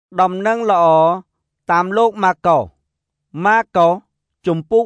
ដំណឹងល្អតាមលោកម៉ាកុសជំពូក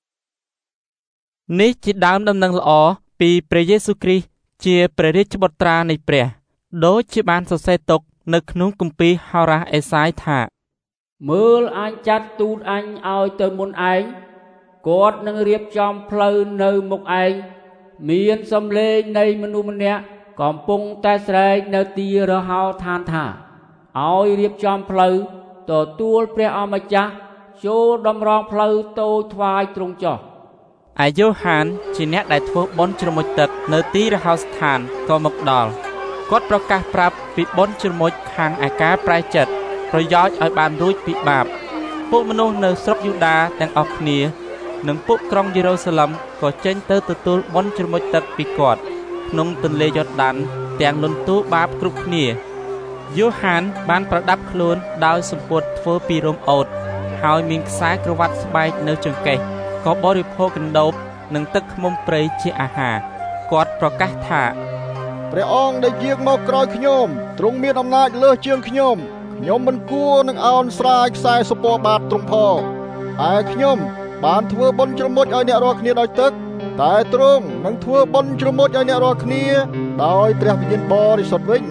1នេះជាដើមដំណឹងល្អពីព្រះយេស៊ូវគ្រីស្ទជាព្រះរាជបុត្រានៃព្រះដូចជាបានសរសេរទុកនៅក្នុងគម្ពីរហោរាសអេសាយថាមើលអញចាត់ទូតអញឲ្យទៅមុនឯងគាត់នឹងរៀបចំផ្លូវនៅមុខឯងមានសំឡេងនៃមនុស្សម្នាក់កំពុងតែស្រែកនៅទីរហោឋានថាឲ្យរៀបចំផ្លូវទទួលព្រះអម្ចាស់ចូលតម្រង់ផ្លូវតូចថ្វាយទ្រង់ចុះឯយ៉ូហានជាអ្នកដែលធ្វើបុណ្យជ្រមុជទឹកនៅទីរហោស្ថានក៏មកដល់គាត់ប្រកាសប្រាប់ពីបុណ្យជ្រមុជខាងឯការប្រែចិត្តប្រយោជន៍ឲ្យបានរួចពីបាបពួកមនុស្សនៅស្រុកយូដាទាំងអស់គ្នានិងពួកក្រុងយេរូសាឡិមក៏ចេញទៅទទួលបុណ្យជ្រមុជទឹកពីគាត់ក្នុងទន្លេយ៉ូដានទាំងលន់តួបាបគ្រប់គ្នាយ៉ូហានបានប្រដាប់ខ្លួនដោយសម្ពុតធ្វើពីរោមអូតហើយមានខ្សែក្រវ៉ាត់ស្បែកនៅចង្កេះក៏បរិភោគកណ្ដូបនិងទឹកឃ្មុំព្រៃជាអាហារគាត់ប្រកាសថាព្រះអង្គដែលយាងមកក្រោយខ្ញុំទ្រង់មានអំណាចលើសជាងខ្ញុំមិនគួរនឹងអោនស្រាយខ្សែសពបាតទ្រង់ផងតែខ្ញុំបានធ្វើបុណ្យជ្រមុជឲ្យអ្នករាល់គ្នាដោយទឹកតែទ្រង់នឹងធ្វើបុណ្យជ្រមុជឲ្យអ្នករាល់គ្នាដោយព្រះវិញ្ញាណបរិសុទ្ធវិញ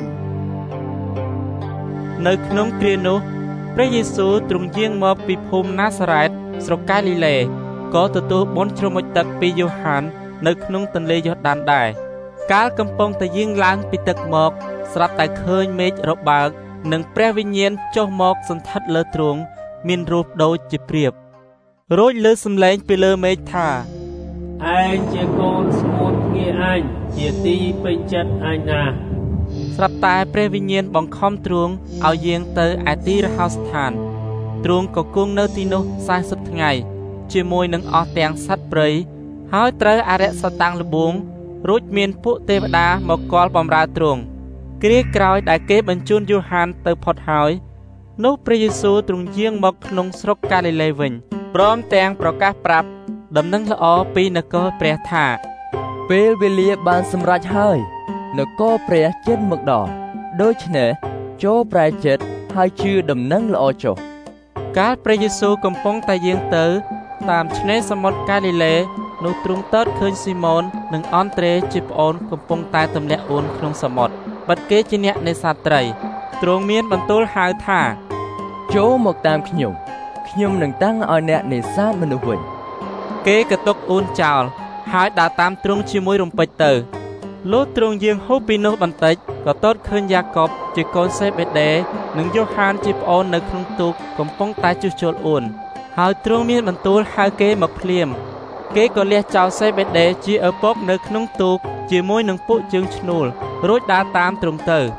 នៅក្នុងគ្រានោះព្រះយេស៊ូវទ្រង់យាងមកពីភូមិណាសារ៉េតស្រុកកាលីលេក៏ទទួលបុណ្យជ្រមុជទឹកពីយ៉ូហាននៅក្នុងទន្លេយ៉ូដានដែរកាលកំពុងតែយាងឡើងពីទឹកមកស្រាប់តែឃើញមេឃរបើកនិងព្រះវិញ្ញាណចុះមកសន្ធិដ្ឋលើទ្រង់មានរូបដូចជាព្រាបរួចលើសំឡេងពីលើមេឃថាឯងជាកូនស្ងួនងាយអញជាទីពេញចិត្តអញណាស់ស្រាប់តែព្រះវិញ្ញាណបង្ខំទ្រង់ឲ្យយាងទៅឯទីរហោស្ថានទ្រង់ក៏គង់នៅទីនោះ40ថ្ងៃជាមួយនឹងអស់ទាំងសត្វព្រៃហើយត្រូវអរិយសតាំងល្បួងរួចមានពួកទេវតាមកគាល់បម្រើទ្រង់គ្រាក្រោយដែលគេបញ្ជូនយ៉ូហានទៅផុតហើយនោះព្រះយេស៊ូវទ្រង់យាងមកក្នុងស្រុកកាលីលេវិញព្រមទាំងប្រកាសប្រាប់ដំណឹងល្អពីនគរព្រះថាពេលវេលាបានសម្រេចហើយនគរព្រះជិតមកដល់ដូច្នេះចូលប្រែចិត្តហើយជឿដំណឹងល្អចុះកាលព្រះយេស៊ូវកំពុងតែយាងទៅតាមឆ្នេរសមុទ្រកាលីលេនោះទ្រង់ទតឃើញស៊ីម៉ូននិងអង់ត្រេជាប្អូនកំពុងតែទម្លាក់អួនក្នុងសមុទ្របាត់គេជាអ្នកនេសាទត្រីទ្រង់មានបន្ទូលហៅថាចូលមកតាមខ្ញុំនឹងតាំងឲ្យអ្នកនេសាទមនុស្សវិញគេក៏ទុកអួនចោលហើយដើរតាមទ្រង់ជាមួយរំពេចទៅលុះទ្រង់យាងហួសពីនោះបន្តិចក៏ទតឃើញយ៉ាកុបជាកូនសេបេដេនិងយ៉ូហានជាប្អូននៅក្នុងទូកកំពុងតែជួសជុលអួនហើយទ្រង់មានបន្ទូលហៅគេមកភ្លាមគេក៏លះចោលសេបេដេជាឪពុកនៅក្នុងទូកជាមួយនឹងពួកជើងឈ្នួលរួចដើរតាមទ្រង់ទៅ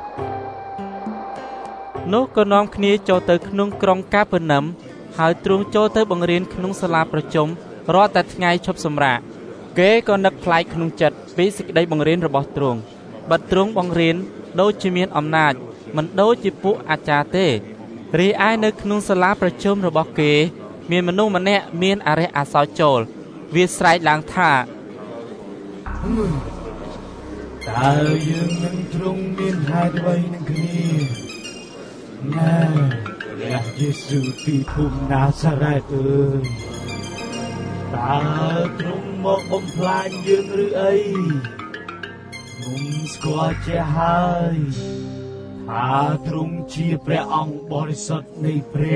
នោះក៏នាំគ្នាចូលទៅក្នុងក្រុងកាពឺណាំហើយទ្រង់ចូលទៅបង្រៀនក្នុងសាលាប្រជុំរាល់តែថ្ងៃឈប់សម្រាកគេក៏នឹកប្លែកក្នុងចិត្តពីសេចក្តីបង្រៀនរបស់ទ្រង់បើទ្រង់បង្រៀនដូចជាមានអំណាចមិនដូចជាពួកអាចារ្យទេរីឯនៅក្នុងសាលាប្រជុំរបស់គេមានមនុស្សម្នាក់មានអរិយអាសោចចូលវាស្រែកឡើងថាតើយើងនឹងទ្រង់មានហេតុអ្វីនឹងគ្នាណាព្រះយេស៊ូវពីភូមិណាសារ៉េតអើយតើទ្រង់មកបំផ្លាញយើងឬអីខ្ញុំស្គាល់ជាហើយថាទ្រង់ជាព្រះអង្គបរិសុទ្ធនៃ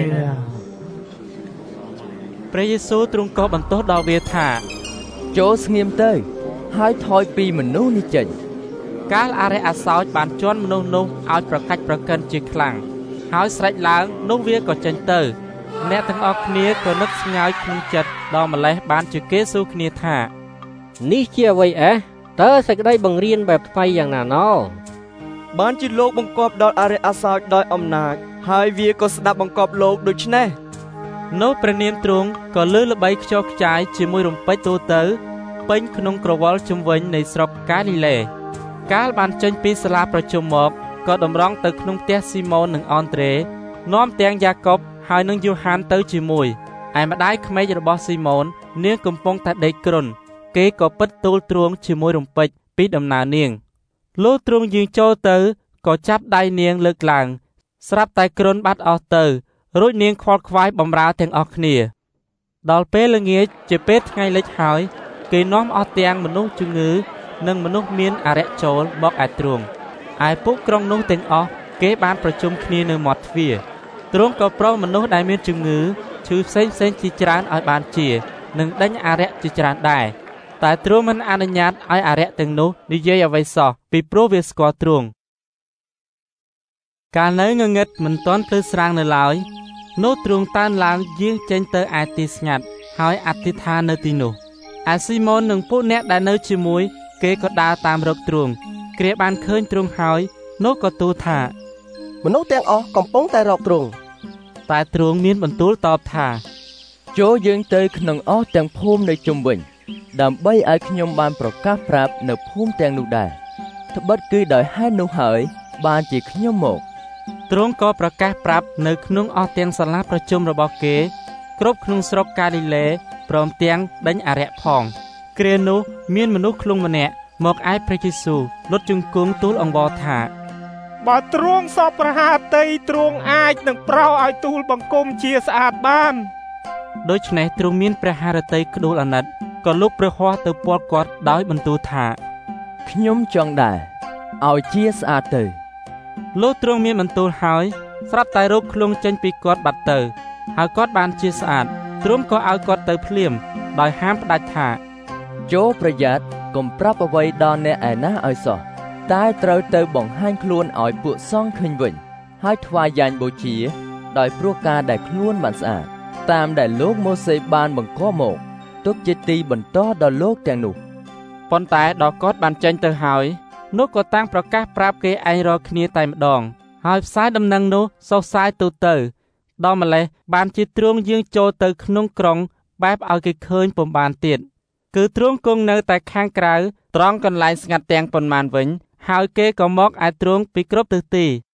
ព្រះយេស៊ូវទ្រង់ក៏បន្ទោសដល់វាថាចូលស្ងៀមទៅហើយថយពីមនុស្សនេះចេញកាលអរិយអាសោចបានជន់មនុស្សនោះឲ្យប្រកាច់ប្រកិនជាខ្លាំងហើយស្រេចឡើងនោះវាក៏ចេញទៅអ្នកទាំងអស់គ្នាក៏នឹកស្ងើចក្នុងចិត្តដល់ម្លេះបានជាគេសួរគ្នាថានេះជាអ្វីតើសេចក្តីបង្រៀនបែបថ្មីយ៉ាងណាណោបានជាលោកបង្គាប់ដល់អរិយអាសោចដោយអំណាចហើយវាក៏ស្ដាប់បង្គាប់លោកដូច្នេះនោះព្រះនាមទ្រង់ក៏លើល្បីខ្ចរខ្ចាយជាមួយរំពេចទូទៅពេញក្នុងក្រវល់ជុំវិញនៃស្រុកកាលីលេកាលបានចេញពីសាលាប្រជុំមកក៏តម្រង់ទៅក្នុងផ្ទះស៊ីម៉ូននិងអង់ត្រេនាំទាំងយ៉ាកុបហើយនិងយ៉ូហានទៅជាមួយឯម្ដាយក្មេករបស់ស៊ីម៉ូននាងកំពុងតែដេកគ្រុនគេក៏ពិតទូលទ្រង់ជាមួយរំពេចពីដំណើរនាងលុះទ្រង់យាងចូលទៅក៏ចាប់ដៃនាងលើកឡើងស្រាប់តែគ្រុនបាត់អស់ទៅរួចនាងខ្វល់ខ្វាយបំរើទាំងអស់គ្នាដល់ពេលល្ងាចជាពេលថ្ងៃលិចហើយគេនាំអស់ទាំងមនុស្សជំងឺនិងមនុស្សមានអារក្សចូលមកឯទ្រង់ឯពួកក្រុងនោះទាំងអស់គេបានប្រជុំគ្នានៅមាត់ទ្វារទ្រង់ក៏ប្រោសមនុស្សដែលមានជំងឺឈឺផ្សេងជាច្រើនឲ្យបានជានិងដេញអារក្សជាច្រើនដែរតែទ្រង់មិនអនុញ្ញាតឲ្យអារក្សទាំងនោះនិយាយអ្វីសោះពីព្រោះវាស្គាល់ទ្រង់កាលនៅងងឹតមិនទាន់ភ្លឺស្រាងនៅឡើយនោះទ្រង់តានឡើងយាងចេញទៅឯទីស្ងាត់ហើយអធិដ្ឋាននៅទីនោះឯស៊ីម៉ូននិងពួកអ្នកដែលនៅជាមួយគេក៏ដើរតាមរកទ្រង់គ្រាបានឃើញទ្រង់ហើយនោះក៏ទូលថាមនុស្សទាំងអស់កំពុងតែរកទ្រង់តែទ្រង់មានបន្ទូលតបថាចូលយើងទៅក្នុងអស់ទាំងភូមិនៅជុំវិញដើម្បីឲ្យខ្ញុំបានប្រកាសប្រាប់នៅភូមិទាំងនោះដែរត្បិតគឺដោយហេតុនោះហើយបានជាខ្ញុំមកទ្រង់ក៏ប្រកាសប្រាប់នៅក្នុងអស់ទាំងសាលាប្រជុំរបស់គេគ្រប់ក្នុងស្រុកកាលីលេព្រមទាំងដេញអារក្សផងគ្រានោះមានមនុស្សឃ្លុងម្នាក់មកឯព្រះយេស៊ូវលុតជង្គង់ទូលអង្វរថាបើទ្រង់សពប្រហាតីទ្រង់អាចនឹងប្រោសឲ្យទូលបង្គំជាស្អាតបានដូច្នេះទ្រង់មានព្រះハរតីក្ដួលអាណិតក៏លុបព្រះហស្ថទៅពាល់គាត់ដោយបន្ទូលថាខ្ញុំចង់ដែរឲ្យជាស្អាតទៅលុះទ្រង់មានបន្ទូលហើយស្រាប់តែរោគឃ្លុងចេញពីគាត់បាត់ទៅហើយគាត់បានជាស្អាតទ្រង់ក៏ឲ្យគាត់ទៅភ្លាមដោយហាមផ្ដាច់ថាចូលប្រយ័ត្នកុំប្រាប់អ្វីដល់អ្នកឯណាឲ្យសោះតែត្រូវទៅបង្ហាញខ្លួនឲ្យពួកសង្ឃឃើញវិញហើយថ្វាយយ៉ាញ់បូជាដោយព្រោះការដែលខ្លួនបានស្អាតតាមដែលលោកម៉ូសេបានបង្គាប់មកទុកជាទីបន្តដល់លោកទាំងនោះប៉ុន្តែដល់គាត់បានចេញទៅហើយនោះក៏តាំងប្រកាសប្រាប់គេឯងរាល់គ្នាតែម្ដងហើយផ្សាយដំណឹងនោះសុសសាយទូទៅដល់ម្លេះបានជាទ្រង់យាងចូលទៅក្នុងក្រុងបែបឲ្យគេឃើញពុំបានទៀតគឺទ្រង់គង់នៅតែខាងក្រៅត្រង់កន្លែងស្ងាត់ទាំងប៉ុន្មានវិញហើយគេក៏មកឯទ្រង់ពីគ្រប់ទិសទី